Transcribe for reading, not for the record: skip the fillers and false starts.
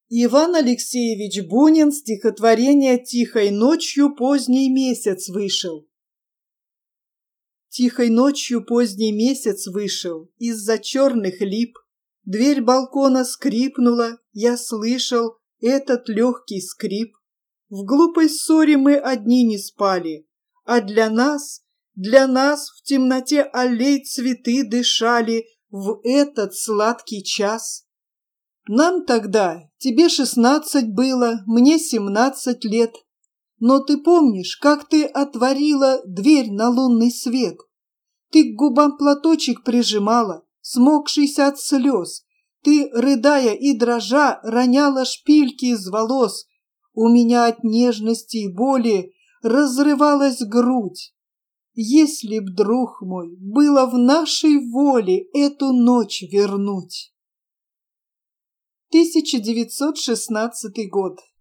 Иван Алексеевич Бунин, стихотворение «Тихой ночью поздний месяц вышел». Тихой ночью поздний месяц вышел из-за черных лип. Дверь балкона скрипнула, я слышал этот легкий скрип. В глупой ссоре мы одни не спали, а для нас в темноте аллей цветы дышали в этот сладкий час. Нам тогда, тебе 16 было, мне 17 лет. Но ты помнишь, как ты отворила дверь на лунный свет? Ты к губам платочек прижимала, смокшийся от слез. Ты, рыдая и дрожа, роняла шпильки из волос. У меня от нежности и боли разрывалась грудь. Если б, друг мой, было в нашей воле эту ночь вернуть. 1916 год.